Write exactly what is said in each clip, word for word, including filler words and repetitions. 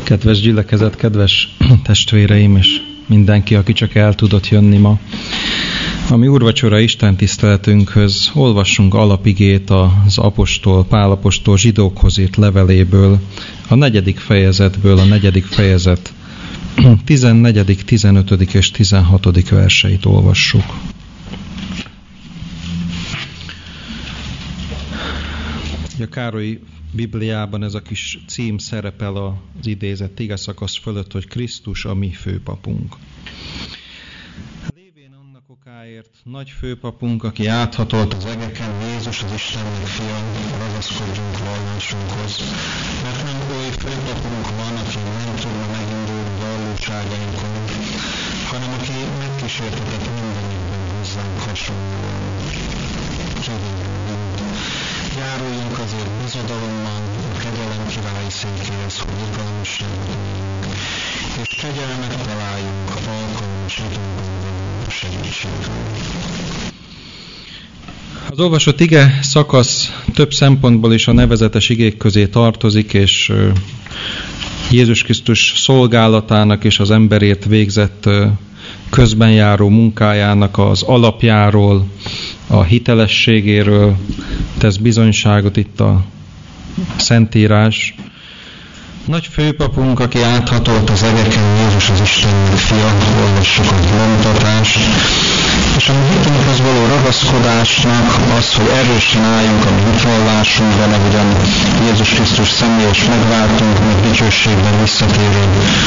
Kedves gyülekezet, kedves testvéreim, és mindenki, aki csak el tudott jönni ma. A mi úrvacsora Isten tiszteletünkhöz olvassunk alapigét az apostol, Pál apostol zsidókhoz írt leveléből, a negyedik fejezetből, a negyedik fejezet tizennegyedik, tizenötödik és tizenhatodik verseit olvassuk. A Károly Bibliában ez a kis cím szerepel az idézett igeszakasz fölött, hogy Krisztus a mi főpapunk. Lévén annak okáért nagy főpapunk, aki áthatolt az egeken, Jézus az Istennek fia, ragaszkodjunk vallásunkhoz, mert nem oly főpapunk van, aki nem tudna megindulni valóságainkon, hanem aki megkísértetett mindenünkben hozzánk hasonlóan. Járuljunk azért bizodalommal a kegyelem királyi székéhez, hogy irgalmasságot nyújjunk, és kegyelmet találjunk alkalmas időben való segítségről. Az olvasott ige szakasz több szempontból is a nevezetes igék közé tartozik, és Jézus Krisztus szolgálatának és az emberért végzett közben járó munkájának az alapjáról, a hitelességéről tesz bizonyságot itt a Szentírás. Nagy főpapunk, aki áthatolt az egeken, Jézus az Istennek fia, olvassuk a mondtatást, és a mi hitünkhez való ragaszkodásnak az, hogy erősen álljunk a mi hitvallásunkban, ahogyan Jézus Krisztus személyes megváltunk, meg dicsőségben visszatérő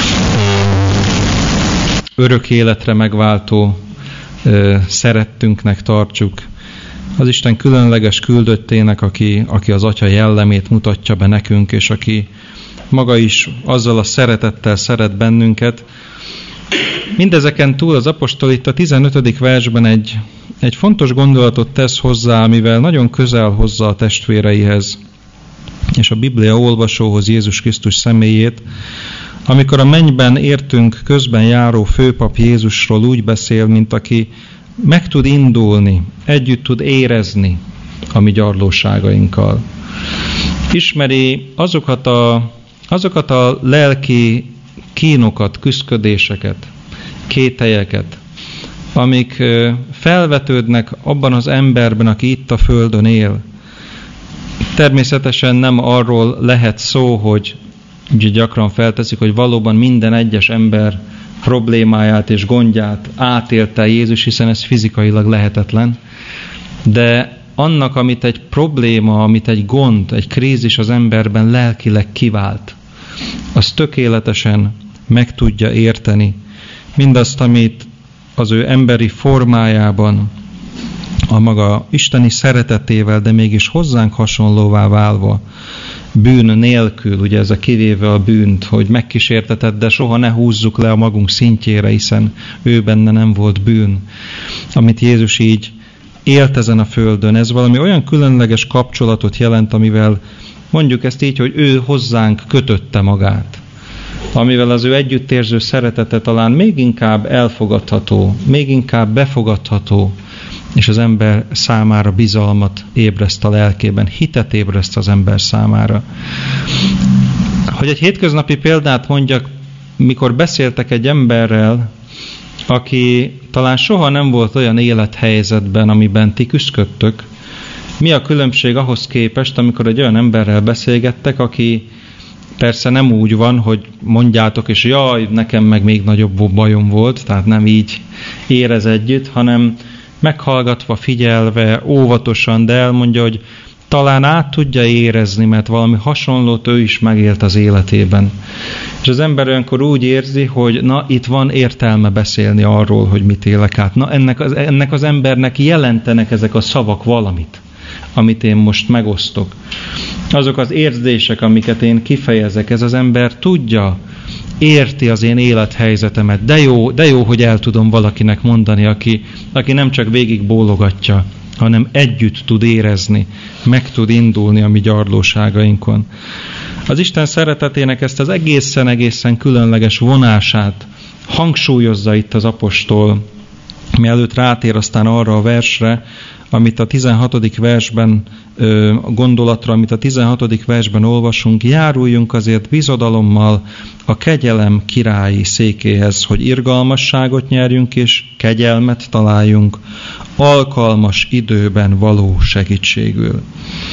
örök életre megváltó szerettünknek tartsuk. Az Isten különleges küldöttének, aki, aki az Atya jellemét mutatja be nekünk, és aki maga is azzal a szeretettel szeret bennünket. Mindezeken túl az apostol itt a tizenötödik versben egy, egy fontos gondolatot tesz hozzá, amivel nagyon közel hozza a testvéreihez, és a Biblia olvasóhoz Jézus Krisztus személyét. Amikor a mennyben értünk közben járó főpap Jézusról úgy beszél, mint aki meg tud indulni, együtt tud érezni a mi gyarlóságainkkal. Ismeri azokat a, azokat a lelki kínokat, küszködéseket, kételyeket, amik felvetődnek abban az emberben, aki itt a földön él. Természetesen nem arról lehet szó, hogy ugye gyakran felteszik, hogy valóban minden egyes ember problémáját és gondját átélte Jézus, hiszen ez fizikailag lehetetlen. De annak, amit egy probléma, amit egy gond, egy krízis az emberben lelkileg kivált, az tökéletesen meg tudja érteni mindazt, amit az ő emberi formájában, a maga isteni szeretetével, de mégis hozzánk hasonlóvá válva, bűn nélkül, ugye ez a kivéve a bűnt, hogy megkísértetett, de soha ne húzzuk le a magunk szintjére, hiszen ő benne nem volt bűn. Amit Jézus így élt ezen a földön, ez valami olyan különleges kapcsolatot jelent, amivel mondjuk ezt így, hogy ő hozzánk kötötte magát, amivel az ő együttérző szeretete talán még inkább elfogadható, még inkább befogadható, és az ember számára bizalmat ébreszt a lelkében, hitet ébreszt az ember számára. Hogy egy hétköznapi példát mondjak, mikor beszéltek egy emberrel, aki talán soha nem volt olyan élethelyzetben, amiben ti küszködtök, mi a különbség ahhoz képest, amikor egy olyan emberrel beszélgettek, aki persze nem úgy van, hogy mondjátok, és jaj, nekem meg még nagyobb bajom volt, tehát nem így érez együtt, hanem meghallgatva, figyelve, óvatosan, de elmondja, hogy talán át tudja érezni, mert valami hasonlót ő is megélt az életében. És az ember olyankor úgy érzi, hogy na, itt van értelme beszélni arról, hogy mit élek át. Na, ennek az, ennek az embernek jelentenek ezek a szavak valamit, amit én most megosztok. Azok az érzések, amiket én kifejezek, ez az ember tudja, érti az én élethelyzetemet. De jó, de jó, hogy el tudom valakinek mondani, aki, aki nem csak végig bólogatja, hanem együtt tud érezni, meg tud indulni a mi gyarlóságainkon. Az Isten szeretetének ezt az egészen-egészen különleges vonását hangsúlyozza itt az apostol mielőtt rátér aztán arra a versre, amit a tizenhatodik versben, a gondolatra, amit a tizenhatodik versben olvasunk, járuljunk azért bizodalommal a kegyelem királyi székéhez, hogy irgalmasságot nyerjünk és kegyelmet találjunk alkalmas időben való segítségül.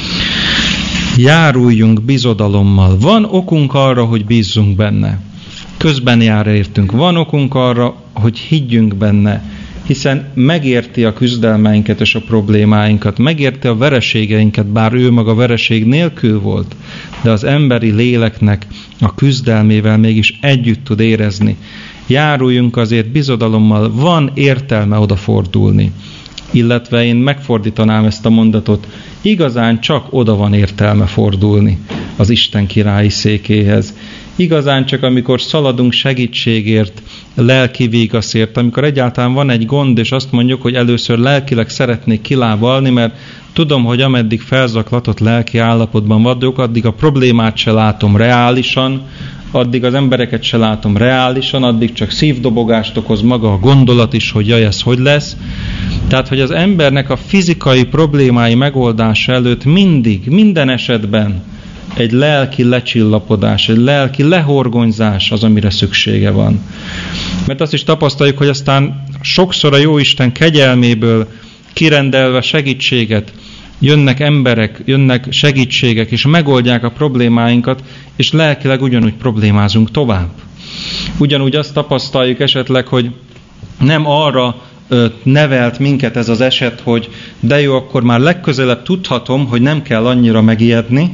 Járuljunk bizodalommal. Van okunk arra, hogy bízzunk benne. Közben jár értünk. Van okunk arra, hogy higgyünk benne, hiszen megérti a küzdelmeinket és a problémáinkat, megérti a vereségeinket, bár ő maga vereség nélkül volt, de az emberi léleknek a küzdelmével mégis együtt tud érezni. Járuljunk azért bizodalommal, van értelme odafordulni. Illetve én megfordítanám ezt a mondatot, igazán csak oda van értelme fordulni az Isten királyi székéhez. Igazán csak amikor szaladunk segítségért, lelki vigaszért, amikor egyáltalán van egy gond, és azt mondjuk, hogy először lelkileg szeretnék kilábalni, mert tudom, hogy ameddig felzaklatott lelki állapotban vagyok, addig a problémát se látom reálisan, addig az embereket se látom reálisan, addig csak szívdobogást okoz maga a gondolat is, hogy jaj, ez hogy lesz. Tehát, hogy az embernek a fizikai problémái megoldása előtt mindig, minden esetben egy lelki lecsillapodás, egy lelki lehorgonyzás az, amire szüksége van. Mert azt is tapasztaljuk, hogy aztán sokszor a Jóisten kegyelméből kirendelve segítséget, jönnek emberek, jönnek segítségek, és megoldják a problémáinkat, és lelkileg ugyanúgy problémázunk tovább. Ugyanúgy azt tapasztaljuk esetleg, hogy nem arra ö, nevelt minket ez az eset, hogy de jó, akkor már legközelebb tudhatom, hogy nem kell annyira megijedni,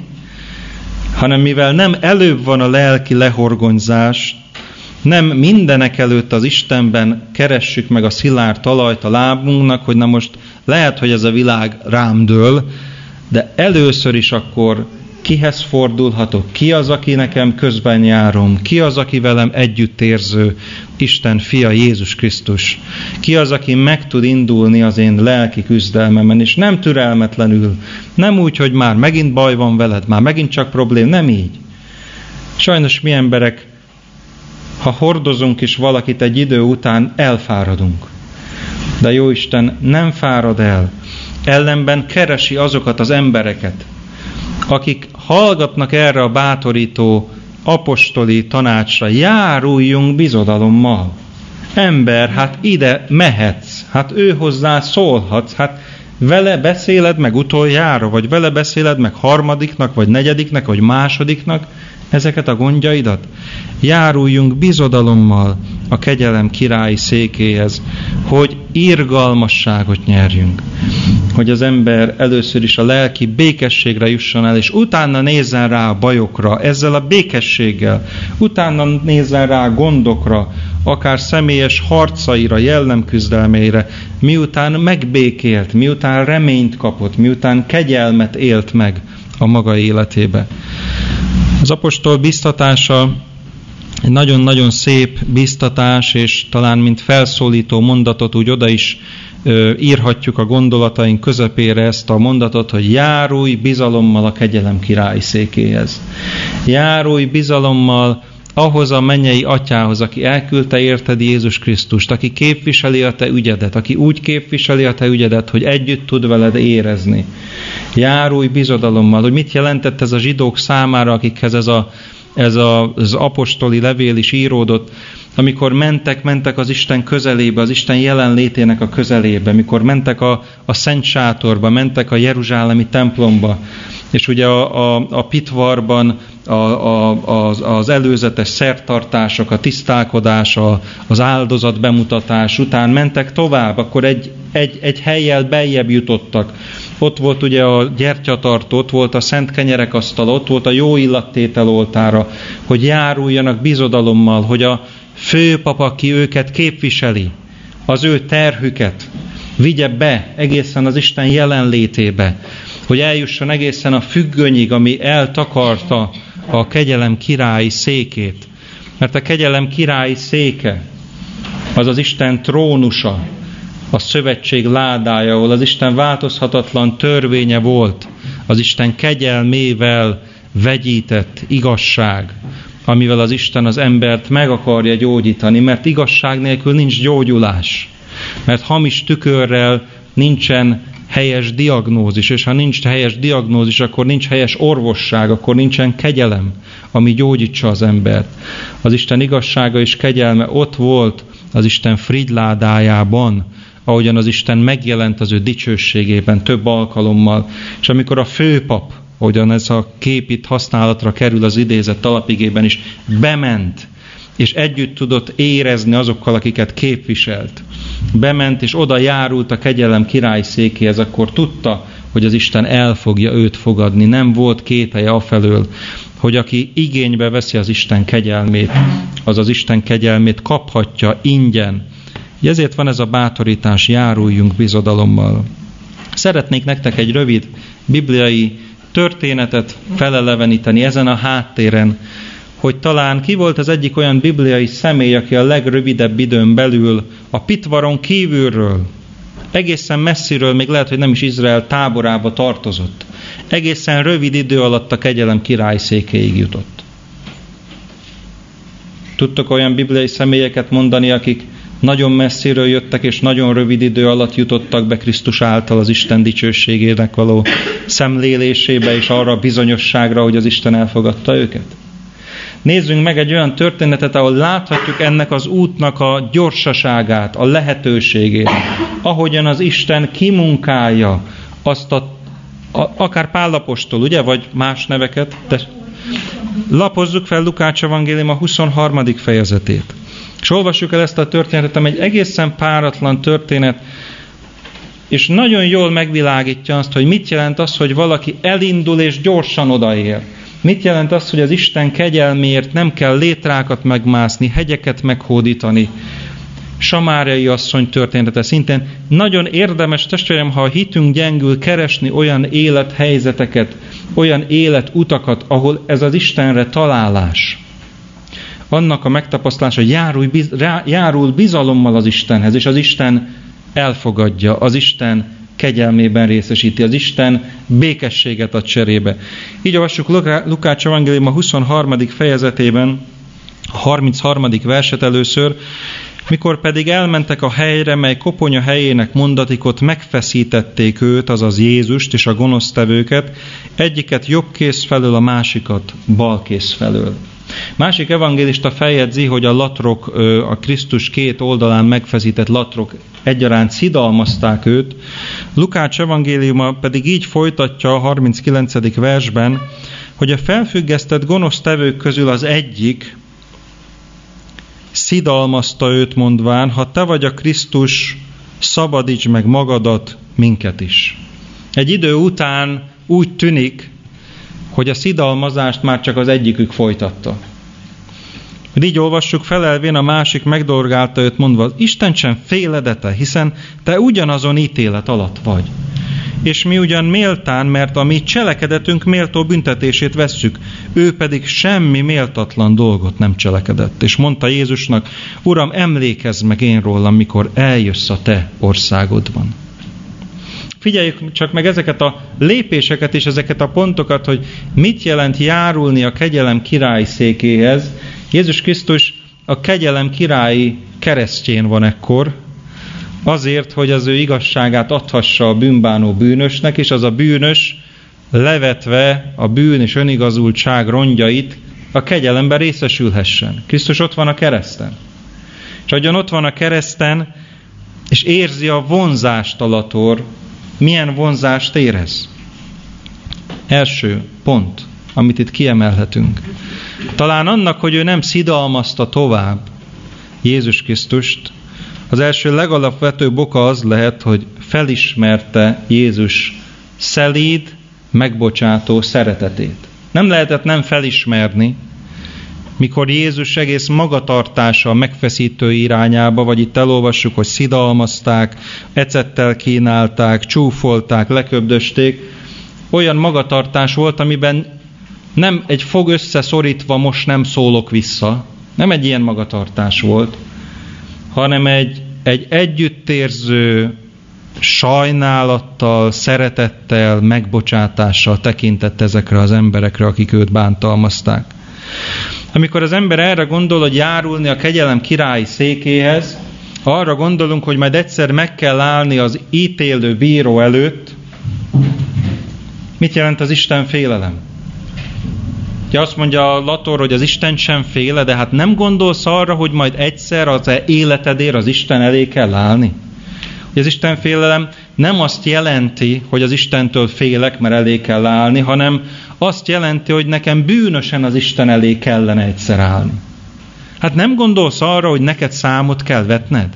hanem mivel nem előbb van a lelki lehorgonyzás, nem mindenek előtt az Istenben keressük meg a szilárd talajt a lábunknak, hogy na most lehet, hogy ez a világ rám dől, de először is akkor kihez fordulhatok, ki az, aki nekem közben járom, ki az, aki velem együtt érző, Isten fia Jézus Krisztus, ki az, aki meg tud indulni az én lelki küzdelmemen, és nem türelmetlenül, nem úgy, hogy már megint baj van veled, már megint csak problém, nem így. Sajnos mi emberek, ha hordozunk is valakit egy idő után, elfáradunk. De Jóisten nem fárad el, ellenben keresi azokat az embereket, akik hallgatnak erre a bátorító apostoli tanácsra, járuljunk bizodalommal. Ember, hát ide mehetsz, hát ő hozzá szólhatsz, hát vele beszéled meg utoljára, vagy vele beszéled meg harmadiknak, vagy negyediknek, vagy másodiknak ezeket a gondjaidat. Járuljunk bizodalommal a kegyelem királyi székéhez, hogy irgalmasságot nyerjünk. Hogy az ember először is a lelki békességre jusson el, és utána nézzen rá a bajokra, ezzel a békességgel, utána nézzen rá a gondokra, akár személyes harcaira, jellemküzdelmeire, miután megbékélt, miután reményt kapott, miután kegyelmet élt meg a maga életébe. Az apostol biztatása egy nagyon-nagyon szép biztatás, és talán mint felszólító mondatot úgy oda is ö, írhatjuk a gondolataink közepére ezt a mondatot, hogy járulj bizalommal a kegyelem királyi székéhez. Járulj bizalommal ahhoz a mennyei atyához, aki elküldte érted Jézus Krisztust, aki képviseli a te ügyedet, aki úgy képviseli a te ügyedet, hogy együtt tud veled érezni. Járulj bizodalommal, hogy mit jelentett ez a zsidók számára, akikhez ez, a, ez a, az apostoli levél is íródott, amikor mentek, mentek az Isten közelébe, az Isten jelenlétének a közelébe, mikor mentek a, a Szent Sátorba, mentek a jeruzsálemi templomba, és ugye a, a, a pitvarban a, a, az, az előzetes szertartások, a tisztálkodás, a, az áldozat bemutatás után mentek tovább, akkor egy, egy, egy hellyel beljebb jutottak. Ott volt ugye a gyertyatartó, ott volt a szent kenyerek asztala, ott volt a jó illattétel oltára, hogy járuljanak bizodalommal, hogy a főpap, aki őket képviseli, az ő terhüket vigye be egészen az Isten jelenlétébe, hogy eljusson egészen a függönyig, ami eltakarta a kegyelem királyi székét. Mert a kegyelem királyi széke az az Isten trónusa, a szövetség ládája, ahol az Isten változhatatlan törvénye volt, az Isten kegyelmével vegyített igazság, amivel az Isten az embert meg akarja gyógyítani, mert igazság nélkül nincs gyógyulás. Mert hamis tükörrel nincsen helyes diagnózis, és ha nincs helyes diagnózis, akkor nincs helyes orvosság, akkor nincsen kegyelem, ami gyógyítsa az embert. Az Isten igazsága és kegyelme ott volt az Isten frigyládájában, ahogyan az Isten megjelent az ő dicsőségében több alkalommal. És amikor a főpap, ahogyan ez a kép itt használatra kerül az idézett alapigében is, bement, és együtt tudott érezni azokkal, akiket képviselt. Bement, és oda járult a kegyelem királyszékéhez, akkor tudta, hogy az Isten el fogja őt fogadni. Nem volt kételje afelől, hogy aki igénybe veszi az Isten kegyelmét, az az Isten kegyelmét kaphatja ingyen. Ezért van ez a bátorítás, járuljunk bizodalommal. Szeretnék nektek egy rövid bibliai történetet feleleveníteni ezen a háttéren, hogy talán ki volt az egyik olyan bibliai személy, aki a legrövidebb időn belül a pitvaron kívülről, egészen messziről, még lehet, hogy nem is Izrael táborába tartozott, egészen rövid idő alatt a kegyelem királyszékéig jutott. Tudtok olyan bibliai személyeket mondani, akik nagyon messziről jöttek, és nagyon rövid idő alatt jutottak be Krisztus által az Isten dicsőségének való szemlélésébe, és arra a bizonyosságra, hogy az Isten elfogadta őket? Nézzünk meg egy olyan történetet, ahol láthatjuk ennek az útnak a gyorsaságát, a lehetőségét, ahogyan az Isten kimunkálja azt a, a akár Pál apostol, ugye, vagy más neveket, de lapozzuk fel Lukács evangélium a huszonharmadik fejezetét. És olvassuk el ezt a történetet, ami egy egészen páratlan történet, és nagyon jól megvilágítja azt, hogy mit jelent az, hogy valaki elindul és gyorsan odaér. Mit jelent az, hogy az Isten kegyelméért nem kell létrákat megmászni, hegyeket meghódítani. Samáriai asszony története szintén. Nagyon érdemes, testvérem, ha a hitünk gyengül, keresni olyan élethelyzeteket, olyan életutakat, ahol ez az Istenre találás. Annak a megtapasztalása, hogy járul, járul bizalommal az Istenhez, és az Isten elfogadja, az Isten kegyelmében részesíti, az Isten békességet ad cserébe. Így olvassuk Lukács evangélium a huszonharmadik fejezetében, a harmincharmadik verset először, mikor pedig elmentek a helyre, mely koponya helyének mondatikot, megfeszítették őt, azaz Jézust és a gonosztevőket, egyiket jobb kéz felől, a másikat bal kéz felől. Másik evangélista feljegyzi, hogy a latrok, a Krisztus két oldalán megfeszített latrok egyaránt szidalmazták őt. Lukács evangéliuma pedig így folytatja a harminckilencedik versben, hogy a felfüggesztett gonosztevők közül az egyik szidalmazta őt mondván, ha te vagy a Krisztus, szabadíts meg magadat, minket is. Egy idő után úgy tűnik, hogy a szidalmazást már csak az egyikük folytatta. Így olvassuk, felelvén a másik megdorgálta őt mondva, Isten sem féledete, hiszen te ugyanazon ítélet alatt vagy. És mi ugyan méltán, mert a mi cselekedetünk méltó büntetését vesszük, ő pedig semmi méltatlan dolgot nem cselekedett. És mondta Jézusnak, Uram, emlékezz meg én rólam, mikor eljössz a te országodban. Figyeljük csak meg ezeket a lépéseket és ezeket a pontokat, hogy mit jelent járulni a kegyelem királyszékéhez. Jézus Krisztus a kegyelem királyi keresztjén van ekkor, azért, hogy az ő igazságát adhassa a bűnbánó bűnösnek, és az a bűnös levetve a bűn és önigazultság rongyait a kegyelemben részesülhessen. Krisztus ott van a kereszten. És ahogyan ott van a kereszten, és érzi a vonzást a lator, milyen vonzást érez? Első pont, amit itt kiemelhetünk. Talán annak, hogy ő nem szidalmazta tovább Jézus Krisztust, az első legalapvetőbb oka az lehet, hogy felismerte Jézus szelíd, megbocsátó szeretetét. Nem lehetett nem felismerni, mikor Jézus egész magatartása a megfeszítő irányába, vagy itt elolvassuk, hogy szidalmazták, ecettel kínálták, csúfolták, leköbdösték, olyan magatartás volt, amiben nem egy fog összeszorítva most nem szólok vissza, nem egy ilyen magatartás volt, hanem egy, egy együttérző sajnálattal, szeretettel, megbocsátással tekintett ezekre az emberekre, akik őt bántalmazták. Amikor az ember erre gondol, hogy járulni a kegyelem királyi székéhez, arra gondolunk, hogy majd egyszer meg kell állni az ítélő bíró előtt. Mit jelent az Isten félelem? Ugye azt mondja a Lator, hogy az Isten sem féle, de hát nem gondolsz arra, hogy majd egyszer az életedért az Isten elé kell állni? Ugye az Isten félelem nem azt jelenti, hogy az Istentől félek, mert elé kell állni, hanem azt jelenti, hogy nekem bűnösen az Isten elé kellene egyszer állni. Hát nem gondolsz arra, hogy neked számot kell vetned?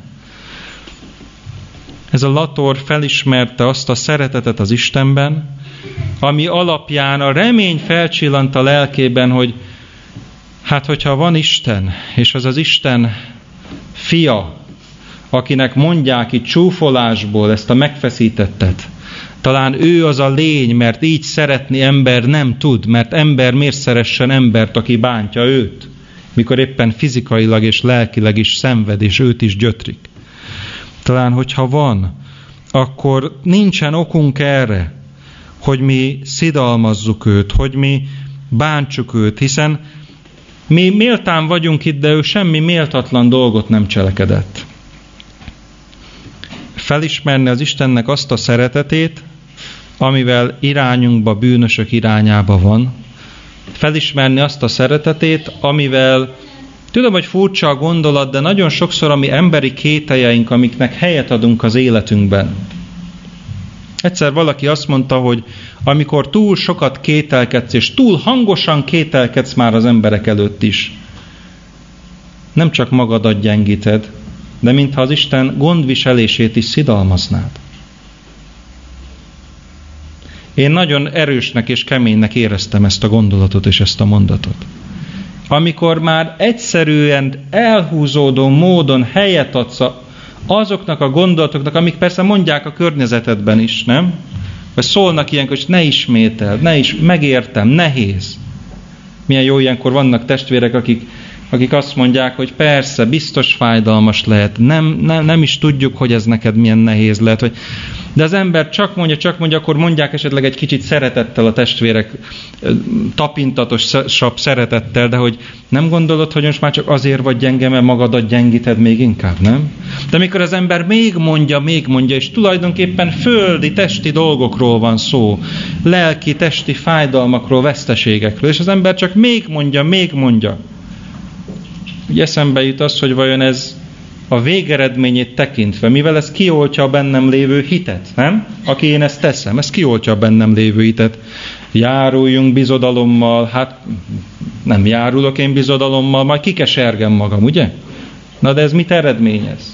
Ez a Lator felismerte azt a szeretetet az Istenben, ami alapján a remény felcsillant a lelkében, hogy hát hogyha van Isten, és az az Isten fia, akinek mondják itt csúfolásból ezt a megfeszítettet, talán ő az a lény, mert így szeretni ember nem tud, mert ember miért szeressen embert, aki bántja őt, mikor éppen fizikailag és lelkileg is szenved, és őt is gyötrik. Talán, hogyha van, akkor nincsen okunk erre, hogy mi szidalmazzuk őt, hogy mi bántsuk őt, hiszen mi méltán vagyunk itt, de ő semmi méltatlan dolgot nem cselekedett. Felismerni az Istennek azt a szeretetét, amivel irányunkba, bűnösök irányába van. Felismerni azt a szeretetét, amivel, tudom, hogy furcsa a gondolat, de nagyon sokszor a mi emberi kételjeink, amiknek helyet adunk az életünkben. Egyszer valaki azt mondta, hogy amikor túl sokat kételkedsz, és túl hangosan kételkedsz már az emberek előtt is, nem csak magadat gyengíted, de mintha az Isten gondviselését is szidalmaznád. Én nagyon erősnek és keménynek éreztem ezt a gondolatot és ezt a mondatot. Amikor már egyszerűen elhúzódó módon helyet adsz azoknak a gondolatoknak, amik persze mondják a környezetedben is, nem? Vagy szólnak ilyenkor, hogy ne ismételd, ne is, megértem, nehéz. Milyen jó, ilyenkor vannak testvérek, akik, akik azt mondják, hogy persze, biztos fájdalmas lehet, nem, nem, nem is tudjuk, hogy ez neked milyen nehéz lehet, hogy de az ember csak mondja, csak mondja, akkor mondják esetleg egy kicsit szeretettel a testvérek, tapintatosabb szeretettel, de hogy nem gondolod, hogy most már csak azért vagy gyenge, mert magadat gyengíted még inkább, nem? De mikor az ember még mondja, még mondja, és tulajdonképpen földi, testi dolgokról van szó, lelki, testi fájdalmakról, veszteségekről, és az ember csak még mondja, még mondja. Ugye eszembe jut az, hogy vajon ez a végeredményét tekintve, mivel ez kioltja a bennem lévő hitet, nem? Aki én ezt teszem, ez kioltja a bennem lévő hitet. Járuljunk bizodalommal, hát nem járulok én bizodalommal, majd kikesergem magam, ugye? Na de ez mit eredményez?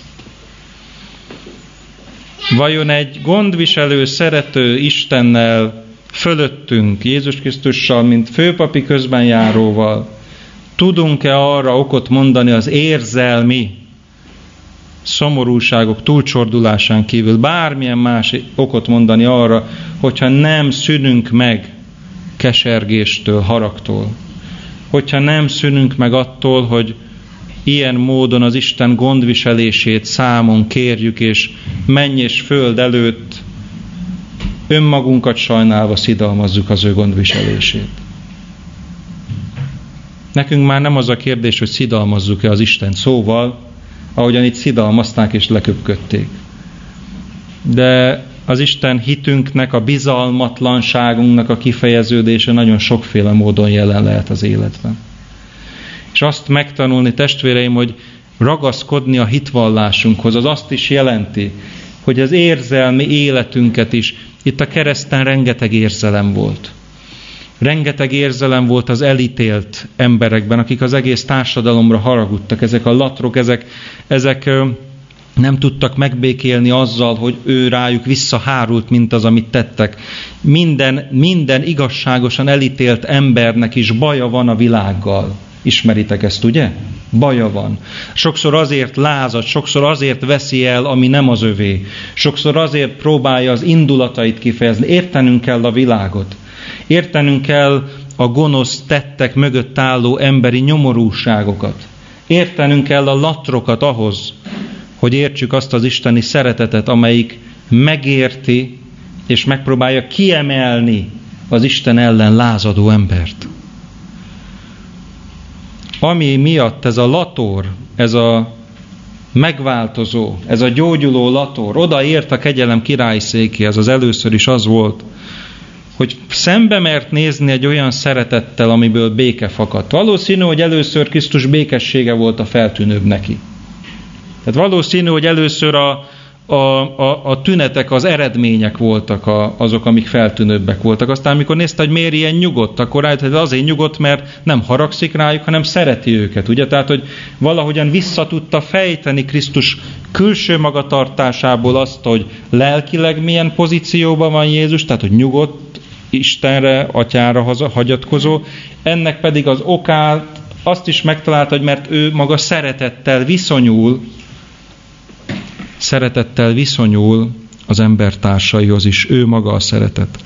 Vajon egy gondviselő, szerető Istennel fölöttünk, Jézus Krisztussal, mint főpapi közbenjáróval, tudunk-e arra okot mondani az érzelmi szomorúságok túlcsordulásán kívül, bármilyen más okot mondani arra, hogyha nem szűnünk meg kesergéstől, haragtól, hogyha nem szűnünk meg attól, hogy ilyen módon az Isten gondviselését számon kérjük, és menny és föld előtt önmagunkat sajnálva szidalmazzuk az ő gondviselését. Nekünk már nem az a kérdés, hogy szidalmazzuk-e az Isten szóval, ahogyan itt szidalmazták és leköpködték. De az Isten hitünknek, a bizalmatlanságunknak a kifejeződése nagyon sokféle módon jelen lehet az életben. És azt megtanulni, testvéreim, hogy ragaszkodni a hitvallásunkhoz, az azt is jelenti, hogy az érzelmi életünket is, itt a kereszten rengeteg érzelem volt. Rengeteg érzelem volt az elítélt emberekben, akik az egész társadalomra haragudtak. Ezek a latrok, ezek, ezek nem tudtak megbékélni azzal, hogy ő rájuk visszahárult, mint az, amit tettek. Minden, minden igazságosan elítélt embernek is baja van a világgal. Ismeritek ezt, ugye? Baja van. Sokszor azért lázad, sokszor azért veszi el, ami nem az övé. Sokszor azért próbálja az indulatait kifejezni. Értenünk kell a világot. Értenünk kell a gonosz tettek mögött álló emberi nyomorúságokat. Értenünk kell a latrokat ahhoz, hogy értsük azt az isteni szeretetet, amelyik megérti és megpróbálja kiemelni az Isten ellen lázadó embert. Ami miatt ez a lator, ez a megváltozó, ez a gyógyuló Lator, odaért a kegyelem királyi székéhez, az először is az volt, hogy szembe mert nézni egy olyan szeretettel, amiből béke fakadt. Valószínű, hogy először Krisztus békessége volt a feltűnőbb neki. Tehát valószínű, hogy először a, a, a, a tünetek, az eredmények voltak a, azok, amik feltűnőbbek voltak. Aztán, amikor nézte, hogy miért ilyen nyugodt, akkor rájött, hogy azért nyugodt, mert nem haragszik rájuk, hanem szereti őket. Ugye? Tehát, hogy valahogyan vissza tudta fejteni Krisztus külső magatartásából azt, hogy lelkileg milyen pozícióban van Jézus, tehát, hogy nyugodt, Istenre, Atyára hagyatkozó, ennek pedig az okát azt is megtalálta, hogy mert ő maga szeretettel viszonyul, szeretettel viszonyul az embertársaihoz is, ő maga a szeretet.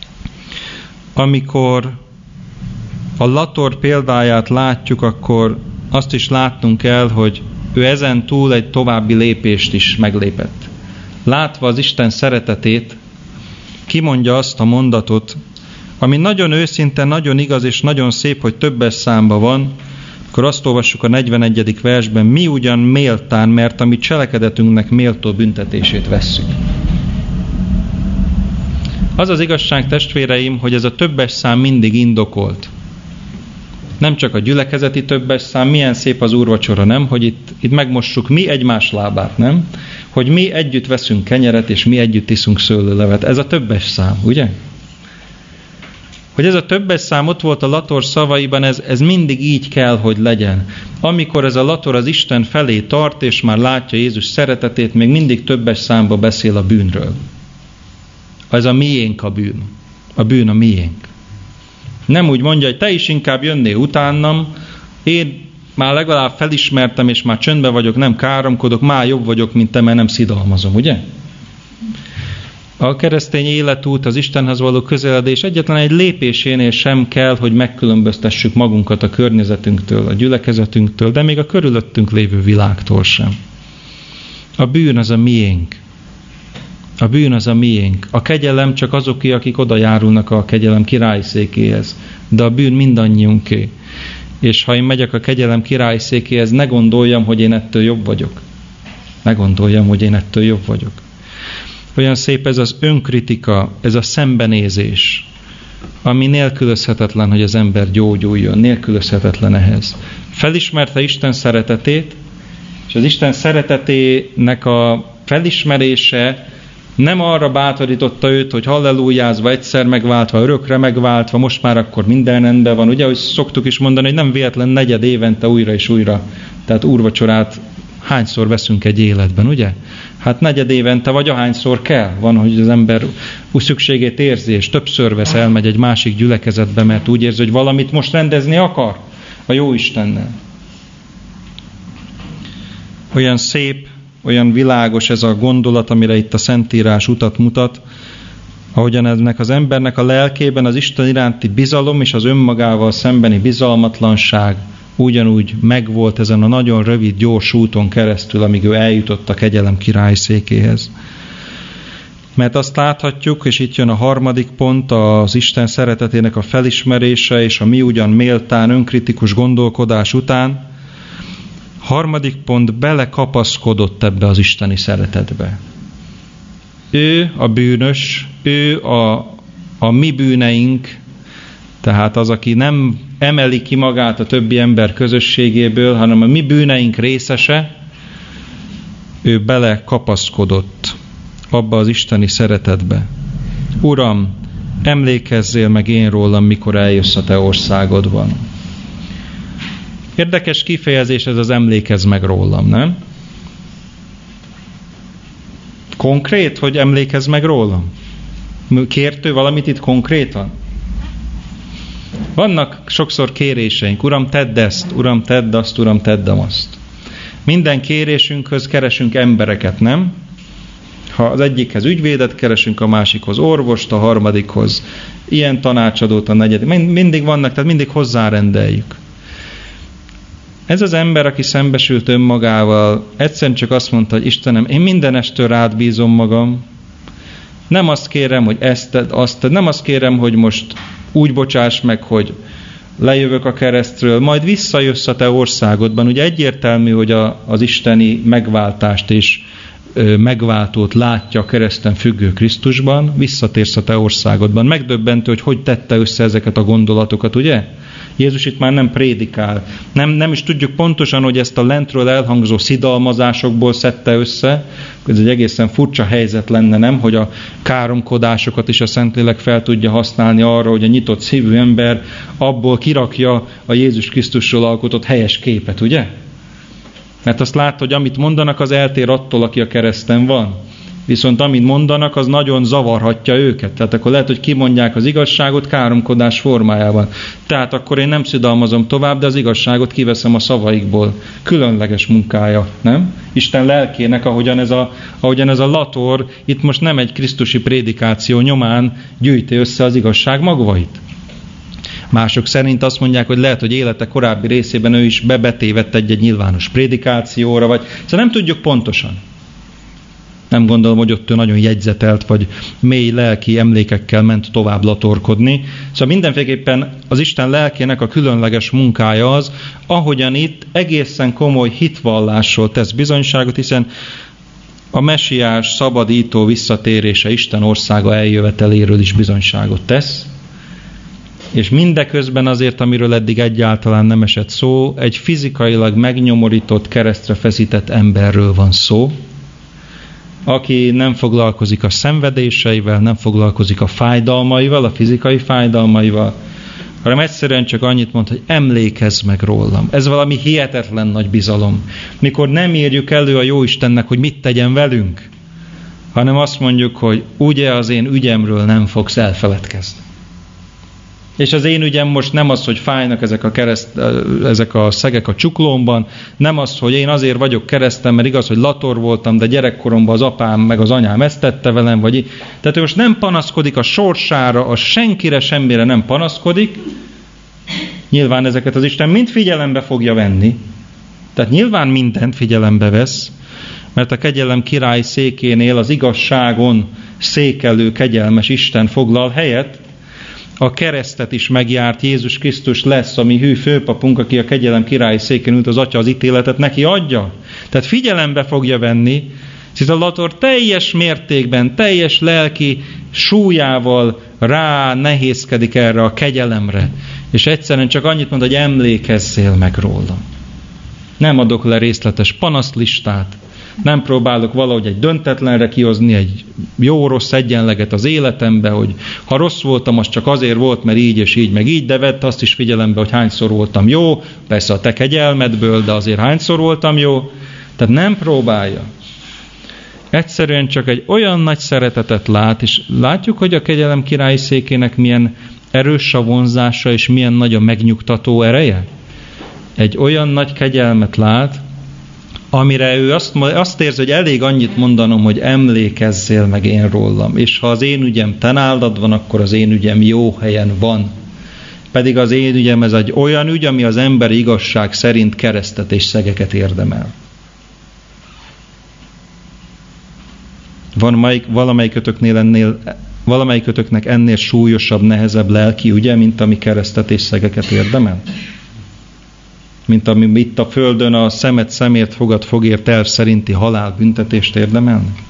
Amikor a Lator példáját látjuk, akkor azt is látnunk kell, hogy ő ezen túl egy további lépést is meglépett. Látva az Isten szeretetét, kimondja azt a mondatot, ami nagyon őszinte, nagyon igaz és nagyon szép, hogy többes számban van, akkor azt olvassuk a negyvenegyedik versben, mi ugyan méltán, mert a mi cselekedetünknek méltó büntetését vesszük. Az az igazság, testvéreim, hogy ez a többes szám mindig indokolt. Nem csak a gyülekezeti többes szám, milyen szép az úrvacsora, nem? Hogy itt, itt megmossuk mi egymás lábát, nem? Hogy mi együtt veszünk kenyeret, és mi együtt iszunk szőlőlevet. Ez a többes szám, ugye? Hogy ez a többes szám ott volt a Lator szavaiban, ez, ez mindig így kell, hogy legyen. Amikor ez a Lator az Isten felé tart, és már látja Jézus szeretetét, még mindig többes számba beszél a bűnről. Ez a miénk a bűn. A bűn a miénk. Nem úgy mondja, hogy te is inkább jönnél utánam, én már legalább felismertem, és már csöndben vagyok, nem káromkodok, már jobb vagyok, mint te, mert nem szidalmazom, ugye? A keresztény életút, az Istenhez való közeledés egyetlen egy lépésénél sem kell, hogy megkülönböztessük magunkat a környezetünktől, a gyülekezetünktől, de még a körülöttünk lévő világtól sem. A bűn az a miénk. A bűn az a miénk. A kegyelem csak azoké, akik oda járulnak a kegyelem királyi székéhez. De a bűn mindannyiunké. És ha én megyek a kegyelem királyi székéhez, ne gondoljam, hogy én ettől jobb vagyok. Ne gondoljam, hogy én ettől jobb vagyok. Olyan szép ez az önkritika, ez a szembenézés, ami nélkülözhetetlen, hogy az ember gyógyuljon, nélkülözhetetlen ehhez. Felismerte Isten szeretetét, és az Isten szeretetének a felismerése nem arra bátorította őt, hogy hallelujázva, egyszer megváltva, örökre megváltva, most már akkor minden rendben van. Ugye, hogy szoktuk is mondani, hogy nem véletlen negyed évente újra és újra. Tehát úrvacsorát hányszor veszünk egy életben, ugye? Hát negyed évente, vagy ahányszor kell. Van, hogy az ember úgy szükségét érzi, és többször vesz, elmegy egy másik gyülekezetbe, mert úgy érzi, hogy valamit most rendezni akar a jó Istennel. Olyan szép, olyan világos ez a gondolat, amire itt a Szentírás utat mutat, ahogyan ennek az embernek a lelkében az Isten iránti bizalom és az önmagával szembeni bizalmatlanság ugyanúgy megvolt ezen a nagyon rövid, gyors úton keresztül, amíg ő eljutott a kegyelem király székéhez. Mert azt láthatjuk, és itt jön a harmadik pont, az Isten szeretetének a felismerése, és a mi ugyan méltán önkritikus gondolkodás után, harmadik pont, belekapaszkodott ebbe az isteni szeretetbe. Ő a bűnös, ő a, a mi bűneink, tehát az, aki nem emeli ki magát a többi ember közösségéből, hanem a mi bűneink részese, ő belekapaszkodott abba az isteni szeretetbe. Uram, emlékezzél meg én rólam, mikor eljössz a te országodban. Érdekes kifejezés ez az emlékezz meg rólam, nem? Konkrét, hogy emlékezz meg rólam? Kért ő valamit itt konkrétan? Vannak sokszor kéréseink. Uram, tedd ezt, Uram, tedd azt, Uram, tedd azt. Minden kérésünkhöz keresünk embereket, nem? Ha az egyikhez ügyvédet keresünk, a másikhoz orvost, a harmadikhoz ilyen tanácsadót, a negyedik. Mindig vannak, tehát mindig hozzárendeljük. Ez az ember, aki szembesült önmagával, egyszerűen csak azt mondta, hogy Istenem, én mindenestől rád bízom magam. Nem azt kérem, hogy ezt tedd, azt tedd. Nem azt kérem, hogy most úgy bocsáss meg, hogy lejövök a keresztről, majd visszajössz a te országodban. Ugye egyértelmű, hogy a, az isteni megváltást és ö, megváltót látja a kereszten függő Krisztusban, visszatérsz a te országodban. Megdöbbentő, hogy hogy tette össze ezeket a gondolatokat, ugye? Jézus itt már nem prédikál. Nem, nem is tudjuk pontosan, hogy ezt a lentről elhangzó szidalmazásokból szedte össze. Ez egy egészen furcsa helyzet lenne, nem? Hogy a káromkodásokat is a Szentlélek fel tudja használni arra, hogy a nyitott szívű ember abból kirakja a Jézus Krisztusról alkotott helyes képet, ugye? Mert azt lát, hogy amit mondanak, az eltér attól, aki a kereszten van. Viszont amit mondanak, az nagyon zavarhatja őket. Tehát akkor lehet, hogy kimondják az igazságot káromkodás formájában. Tehát akkor én nem szidalmazom tovább, de az igazságot kiveszem a szavaikból. Különleges munkája, nem? Isten lelkének, ahogyan ez a, ahogyan ez a lator, itt most nem egy krisztusi prédikáció nyomán gyűjti össze az igazság magvait. Mások szerint azt mondják, hogy lehet, hogy élete korábbi részében ő is bebetévett egy-egy nyilvános prédikációra, vagy szóval nem tudjuk pontosan. Nem gondolom, hogy ott ő nagyon jegyzetelt, vagy mély lelki emlékekkel ment tovább latorkodni. Szóval mindenféleképpen az Isten lelkének a különleges munkája az, ahogyan itt egészen komoly hitvallásról tesz bizonyságot, hiszen a mesiás szabadító visszatérése Isten országa eljöveteléről is bizonyságot tesz. És mindeközben azért, amiről eddig egyáltalán nem esett szó, egy fizikailag megnyomorított, keresztre feszített emberről van szó, aki nem foglalkozik a szenvedéseivel, nem foglalkozik a fájdalmaival, a fizikai fájdalmaival, hanem egyszerűen csak annyit mond, hogy emlékezz meg rólam. Ez valami hihetetlen nagy bizalom. Mikor nem írjuk elő a Jóistennek, hogy mit tegyen velünk, hanem azt mondjuk, hogy ugye az én ügyemről nem fogsz elfeledkezni. És az én ügyem most nem az, hogy fájnak ezek a, kereszt, ezek a szegek a csuklómban, nem az, hogy én azért vagyok kereszten, mert igaz, hogy lator voltam, de gyerekkoromban az apám meg az anyám ezt tette velem, vagy így. Tehát ő most nem panaszkodik a sorsára, a senkire, semmire nem panaszkodik. Nyilván ezeket az Isten mind figyelembe fogja venni. Tehát nyilván mindent figyelembe vesz, mert a kegyelem király székénél az igazságon székelő kegyelmes Isten foglal helyet. A keresztet is megjárt, Jézus Krisztus lesz a mi hű főpapunk, aki a kegyelem királyi székén ült, az Atya az ítéletet neki adja. Tehát figyelembe fogja venni, hisz a lator teljes mértékben, teljes lelki súlyával rá nehézkedik erre a kegyelemre. És egyszerűen csak annyit mond, hogy emlékezzél meg rólam. Nem adok le részletes panaszlistát, nem próbálok valahogy egy döntetlenre kihozni egy jó-rossz egyenleget az életembe, hogy ha rossz voltam, az csak azért volt, mert így és így, meg így, de vett azt is figyelembe, hogy hányszor voltam jó, persze a te kegyelmedből, de azért hányszor voltam jó. Tehát nem próbálja. Egyszerűen csak egy olyan nagy szeretetet lát, és látjuk, hogy a kegyelem királyi székének milyen erős a vonzása, és milyen nagy a megnyugtató ereje. Egy olyan nagy kegyelmet lát, amire ő azt, azt érzi, hogy elég annyit mondanom, hogy emlékezzél meg én rólam, és ha az én ügyem te nálad van, akkor az én ügyem jó helyen van. Pedig az én ügyem ez egy olyan ügy, ami az emberi igazság szerint keresztet és szegeket érdemel. Van melyik, valamelyikötöknél ennél, valamelyikötöknek ennél súlyosabb, nehezebb lelki ügye, mint ami keresztet és szegeket érdemel? Mint ami itt a földön a szemet szemért, fogad fogért terv szerinti halálbüntetést érdemelnek?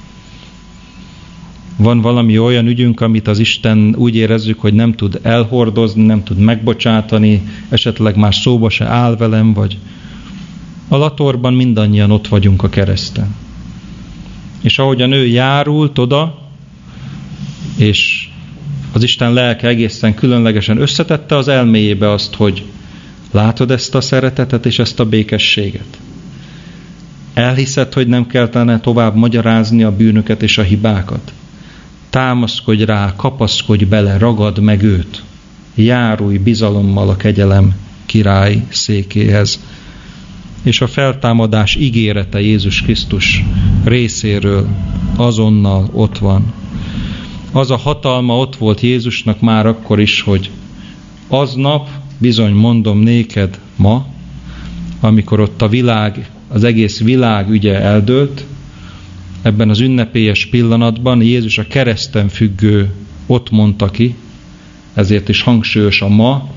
Van valami olyan ügyünk, amit az Isten úgy érezzük, hogy nem tud elhordozni, nem tud megbocsátani, esetleg már szóba se áll velem, vagy a latorban mindannyian ott vagyunk a kereszten. És ahogyan ő járult oda, és az Isten lelke egészen különlegesen összetette az elméjébe azt, hogy látod ezt a szeretetet és ezt a békességet? Elhiszed, hogy nem kellene tovább magyarázni a bűnöket és a hibákat? Támaszkodj rá, kapaszkodj bele, ragad meg őt. Járulj bizalommal a kegyelem király székéhez. És a feltámadás ígérete Jézus Krisztus részéről azonnal ott van. Az a hatalma ott volt Jézusnak már akkor is, hogy aznap, bizony mondom néked ma, amikor ott a világ, az egész világ ügye eldőlt, ebben az ünnepélyes pillanatban Jézus a kereszten függő ott mondta ki, ezért is hangsúlyos a ma,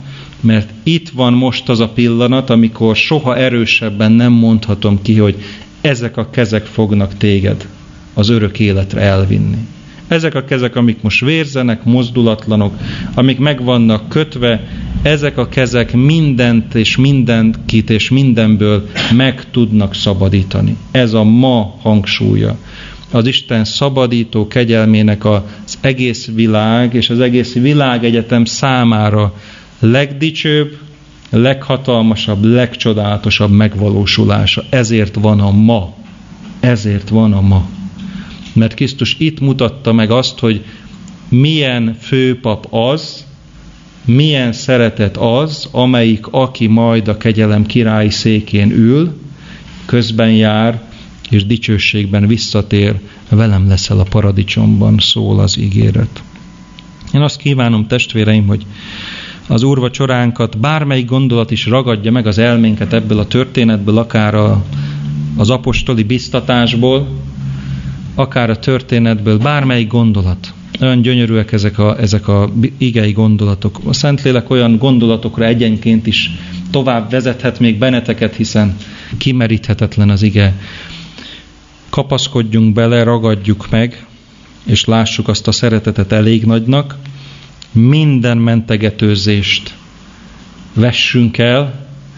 mert itt van most az a pillanat, amikor soha erősebben nem mondhatom ki, hogy ezek a kezek fognak téged az örök életre elvinni. Ezek a kezek, amik most vérzenek, mozdulatlanok, amik meg vannak kötve, ezek a kezek mindent és mindenkit és mindenből meg tudnak szabadítani. Ez a ma hangsúlya. Az Isten szabadító kegyelmének az egész világ és az egész világegyetem számára legdicsőbb, leghatalmasabb, legcsodálatosabb megvalósulása. Ezért van a ma. Ezért van a ma. Mert Krisztus itt mutatta meg azt, hogy milyen főpap az, milyen szeretet az, amelyik, aki majd a kegyelem királyi székén ül, közben jár, és dicsőségben visszatér, velem leszel a paradicsomban, szól az ígéret. Én azt kívánom, testvéreim, hogy az úrvacsoránkat, bármelyik gondolat is ragadja meg az elménket ebből a történetből, akár a, az apostoli biztatásból, akár a történetből, bármelyik gondolat. Olyan gyönyörűek ezek a, ezek a igei gondolatok. A Szentlélek olyan gondolatokra egyenként is tovább vezethet még benneteket, hiszen kimeríthetetlen az ige. Kapaszkodjunk bele, ragadjuk meg, és lássuk azt a szeretetet elég nagynak. Minden mentegetőzést vessünk el,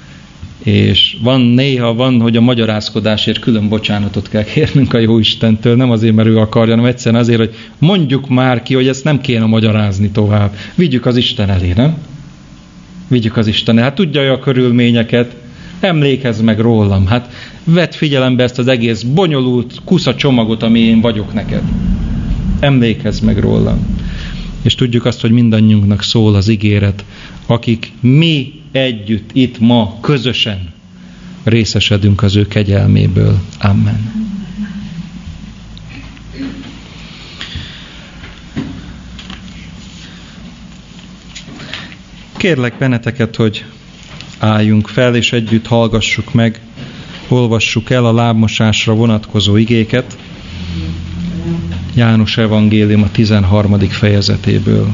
és van néha, van, hogy a magyarázkodásért külön bocsánatot kell kérnünk a Jóistentől, nem azért, mert ő akarja, hanem egyszerűen azért, hogy mondjuk már ki, hogy ezt nem kéne magyarázni tovább. Vigyük az Isten elé, nem? Vigyük az Isten elé. Hát tudja a körülményeket, emlékezz meg rólam. Hát vedd figyelembe ezt az egész bonyolult kusza csomagot, ami én vagyok neked. Emlékezz meg rólam. És tudjuk azt, hogy mindannyiunknak szól az ígéret, akik mi együtt itt ma közösen részesedünk az ő kegyelméből. Amen. Kérlek benneteket, hogy álljunk fel, és együtt hallgassuk meg, olvassuk el a lábmosásra vonatkozó igéket. János evangélium a tizenharmadik fejezetéből.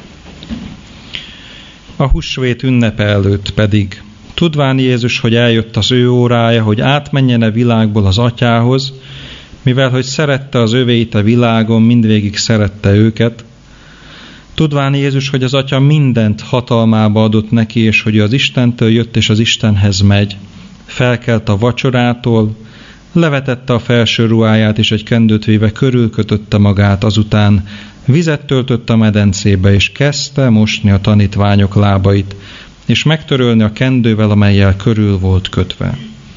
A húsvét ünnepe előtt pedig, tudván Jézus, hogy eljött az ő órája, hogy átmenjen a világból az atyához, mivel hogy szerette az övéit a világon, mindvégig szerette őket, tudván Jézus, hogy az atya mindent hatalmába adott neki, és hogy az Istentől jött és az Istenhez megy, felkelt a vacsorától, levetette a felső ruháját, és egy kendőt véve körülkötötte magát, azután vizet töltött a medencébe, és kezdte mosni a tanítványok lábait, és megtörölni a kendővel, amellyel körül volt kötve.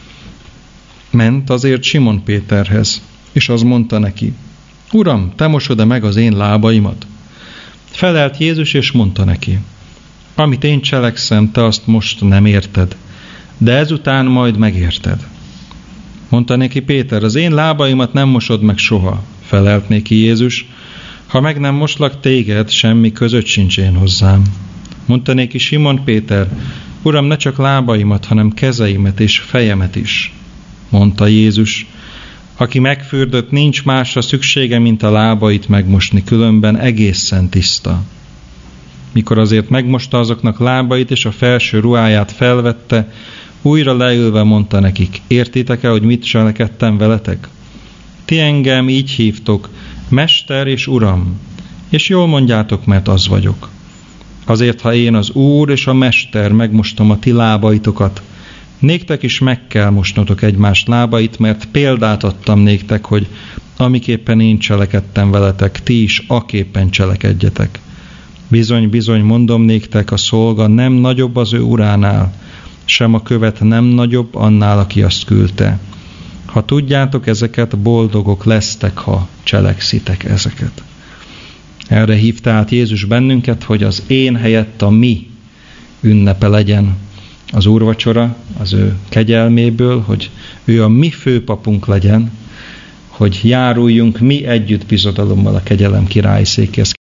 Ment azért Simon Péterhez, és az mondta neki, Uram, te mosod-e meg az én lábaimat? Felelt Jézus, és mondta neki, amit én cselekszem, te azt most nem érted, de ezután majd megérted. Mondta neki Péter, az én lábaimat nem mosod meg soha. Felelt neki Jézus, ha meg nem moslak téged, semmi között sincs én hozzám. Mondta neki Simon Péter, Uram, ne csak lábaimat, hanem kezeimet és fejemet is. Mondta Jézus, aki megfürdött, nincs másra szüksége, mint a lábait megmosni, különben egészen tiszta. Mikor azért megmosta azoknak lábait, és a felső ruháját felvette, újra leülve mondta nekik, értitek-e, hogy mit cselekedtem veletek? Ti engem így hívtok, Mester és Uram, és jól mondjátok, mert az vagyok. Azért, ha én az Úr és a Mester megmostom a ti lábaitokat, néktek is meg kell mosnotok egymás lábait, mert példát adtam néktek, hogy amiképpen én cselekedtem veletek, ti is aképpen cselekedjetek. Bizony, bizony, mondom néktek, a szolga nem nagyobb az ő uránál, sem a követ nem nagyobb annál, aki azt küldte. Ha tudjátok ezeket, boldogok lesztek, ha cselekszitek ezeket. Erre hívta át Jézus bennünket, hogy az én helyett a mi ünnepe legyen az úrvacsora, az ő kegyelméből, hogy ő a mi főpapunk legyen, hogy járuljunk mi együtt bizodalommal a kegyelem királyi székéhez.